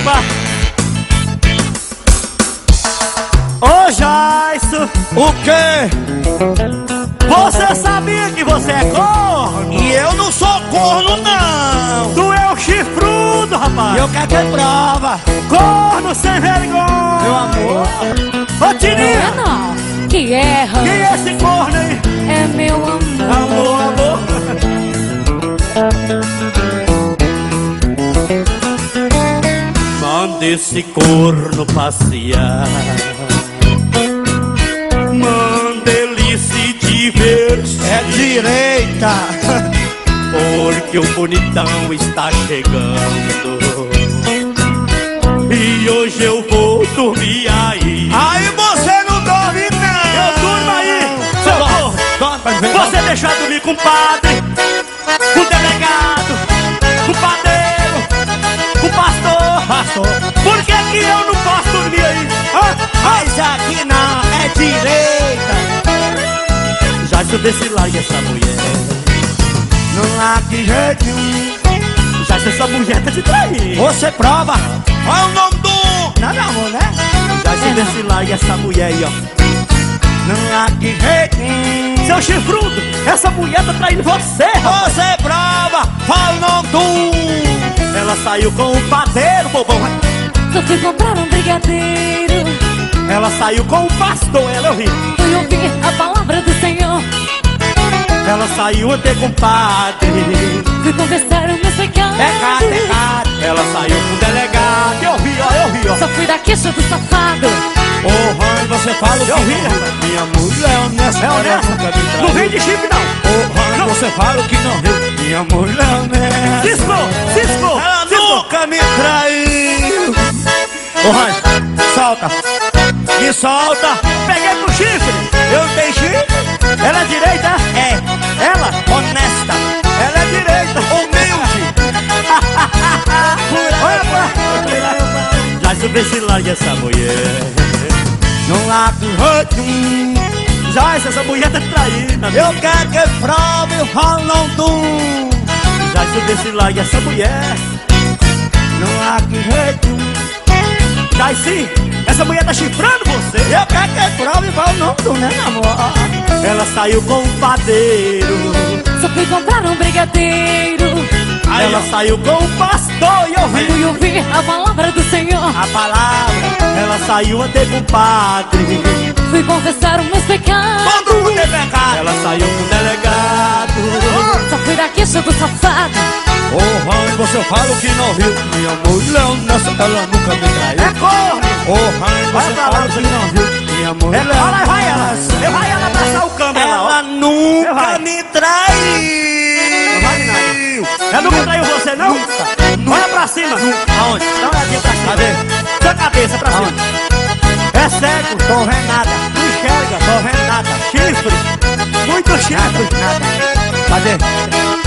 rapaz. Ô Jaisso, O quê? você sabia que você é corno? E eu não sou corno, não. Tu é o chifrudo, rapaz. E eu quero ter prova. Corno sem vergonha. Meu amor. Ô Não é Tininha, não, que erra. quem é esse corno aí? É meu amor. Amor, amor. Manda esse corno passear, manda ele se divertir, É direita. porque o bonitão está chegando. E hoje eu vou dormir aí. Aí você não dorme, não. Eu durmo aí, seu corno. Você deixou eu dormir com o padre, com o delegado, com o padeiro, com o pastor. Por que que eu não posso dormir aí? Mas aqui não, é direita. Já se desse larga essa mulher. Não há que jeito nenhum. Já se essa mulher tá te traindo. Você prova. Qual é o nome do... Nada, amor, né? Já se desse larga essa mulher aí, ó. Não há que jeito nenhum. Seu chifrudo, essa mulher tá traindo você, rapaz. Você prova. Qual é o nome do... Ela saiu com o padeiro, bobão. Só fui comprar um brigadeiro. Ela saiu com o pastor, ela eu ri. Fui ouvir a palavra do Senhor. Ela saiu até com o padre. Fui confessar os meus pecados. Pecado. Ela saiu com o delegado. Eu ri, ó. Só fui da queixa do safado. Ô, Rony, você fala o que... Eu ri, rapaz. Minha mulher é honesta. É honesta? Nunca me traiu. Não vem de chifre, não. Ô, Rony, você fala o que não riu. Minha mulher é honesta. Cisco. Ela nunca me traiu. Ô, Rony, solta. Me solta. Peguei pro chifre. Eu não tenho chifre. Ela é direita? É. Ela? Honesta. Ela é direita. Humilde. Olha pra... Já subi se larga essa mulher. Não há que jeito nenhum. Já essa mulher tá traindo. Eu quero que prove o Ronaldinho. Já subi se larga essa mulher. Não há que jeito nenhum. Já sim, essa mulher tá chifrando você. Eu quero que prove o Ronaldinho, né, amor? Ela saiu com o padeiro. Só fui comprar um brigadeiro. Ela saiu com o pastor e eu vi. Fui ouvir a palavra do Senhor. A palavra. Ela saiu até com o padre. Fui confessar os meus pecados. Todo mundo tem pecado. Ela saiu com o delegado. Só fui da queixa do safado. Ô, Rony, você fala o que não viu. Minha mulher honesta, ela nunca me traiu. É corno. Ô, Rony, você fala o que não viu. Minha mulher Ela vai ela. Eu vai ela abraçar o câmera lá, ó. ela nunca vai. me traiu. Não vai nada. Ela nunca traiu você, não? Olha pra cima. Aonde? Dá uma olhadinha pra cima. Cadê? Sua cabeça pra cima. É cego. Tô vendo nada. Não enxerga. Tô vendo nada. Chifre. Muito chifre. Nada. Cadê?